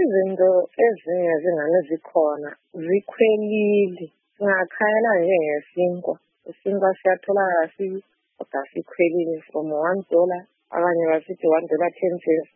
izinto ezinye zingane zikhona zikhwelile. Singakhayela njengesinkwa. Isinkwa siyatholakala kodwa sikhwelile from $1, abanye basithi $1.10,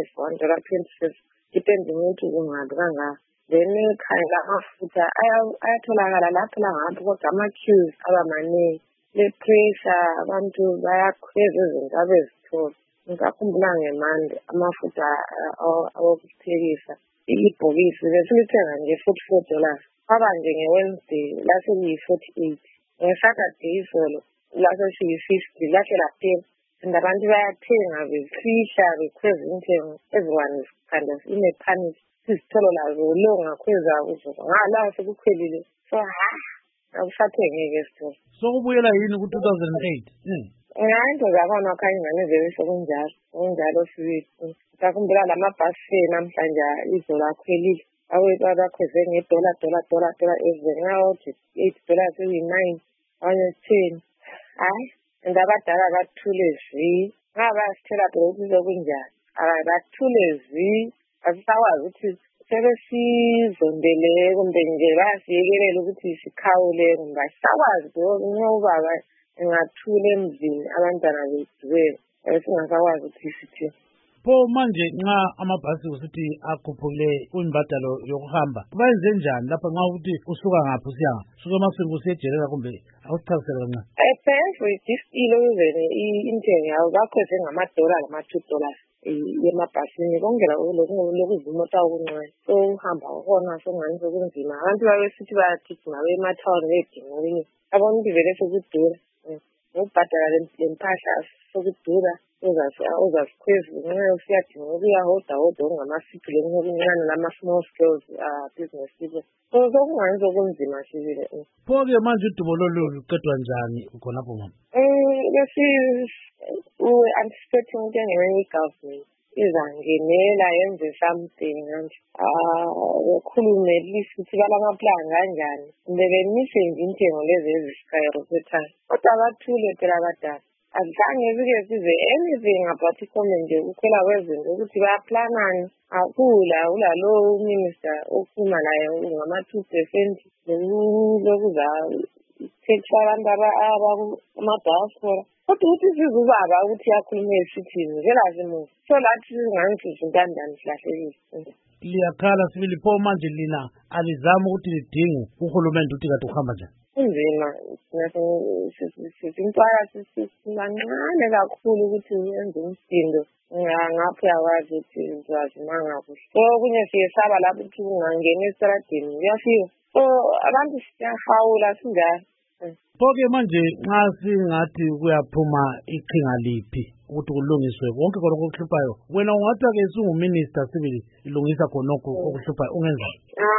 $1.20. Depending ukuthi kungabi kangaka. Then ikhaya lamafutha ayatholakala lapho langapho kodwa ama-queues aba maningi. Le-pressure abantu bayakhweza izinto abezithola. Ngisakhumbula ngemande amafutha awokuphekisa ibhokisi besilithenga nje $44. Kwaba nje nge-Wednesday laseliyi-48. Ngesaturday isolo laseliyi-50 lahle laphela. And abantu bayathenga besihla bekhweza intengo everyone is kind of in a panic. Izitholo lazo lo ngakhweza kuzo ngala sekukhwelile. So akusathengeke isitholo. Sokubuyela yini ku-2008? Into zakhona khanye ingane zelisho kunjalo sibili. Sakhumbula lamabhasi namhlanje izola akhwelile. Abakhweze $1 ezingawothi $8 eyi-9 abanye 10. Hayi, ndabadala bathule zwi. Ngaba sithela ukuthi zokunjani. Abathule zwi. Asisakwazi ukuthi sebesizondele kumbe nje basiyekelela ukuthi sikhawule kumbe asisakwazi ngoba ngathule emzini abantwana bethu singasakwazi ukuthi sithini. Pho manje nxa amabhasi usithi akhuphule imbadalo yokuhamba bayenze njani lapha nxa ukuthi usuka ngaphi usiyanga suka emasini kusiyejelela kumbe awusichazisele kancane? Thanks for this ilokuzene intengo yawo bakhweze ngama-$2 lama-$2 yemabhasini kongela lokuzimota okuncane. So uhamba khona songani sokunzima. Abantu babesithi bayagijima bemathawuni bedinga okunye. Abona ukuthi vele sekudura. Ngokubhadala lempahla sokudura uzasikhweza nxa usiyadinga ukuyahoda ongama-6 okuncane lama-small scales business people. So sokungani sokunzima sibile. Pho-ke manje udubo lolu luqedwa njani khonapho mama? Anticipating ukuthi engemenye i-government izangenela yenze something manje. Khulume ukuthi balamaplan kanjani. Bebemise nje intengo lezi eziskyrocketayo. Kodwa bathule phela abadala. Azange zike size anything about i-comment nje ukukhwela kwezinto ukuthi bayaplanani. Ulalo minister okhuluma laye ngama-2% lokuza ithetha abantu ama-diaspora. Kodwa ukuthi sizubaba ukuthi yakhulume esithini ngela zimuva. So lathi singani sizintandani silahlekile. Liyakhala sibili pho manje lina alizama ukuthi lidinge uhulumende ukuthi kade uhamba njani? Kunzima sizintwala sisimancane kakhulu ukuthi uyenze umsindo ngapho yakwazi ukuthi sizazimanga kuhle. So okunye siyesaba lapho ukuthi ungangena esitradini kuyafika. So abantu siyahawula sinjalo. Pho-ke manje nxa singathi kuyaphuma iqhinga liphi ukuthi kulungiswe konke khonokho okuhluphayo wena ungathi-ke sunguminister sibili ilungisa khonokho okuhluphayo ungenza?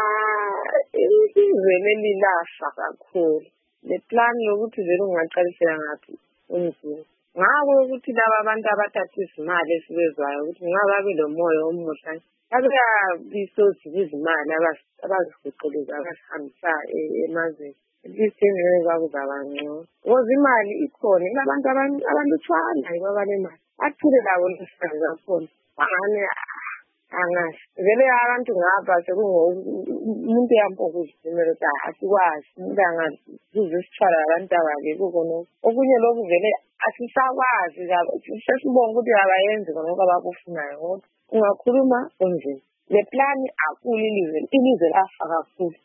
Izwe lelilafa kakhulu. Le plan yokuthi vele ungaqalisela ngaphi unzima. Ngako ukuthi laba abantu abathatha izimali esibezwayo ukuthi ngabe babe lomoya omuhle. Babeyabisozi izimali abazigoqeleza abasihambisa emazweni. Isithengelo kwakuzaba ngcono. Ngoba imali ikhona inabantu abalutshwana ababalemali. Athule labo lesifazi kakhulu. Bangane angazi. Vele abantu ngapha umuntu yampo kuzimela ukuthi asikwazi. Umuntu angazuza isithwala abantu abake kukhona. Okunye lokhu vele asisakwazi sesibonga ukuthi abayenzi konke abakufunayo ngoba ungakhuluma onzima. Le plan akuli ilizwe lafa kakhulu.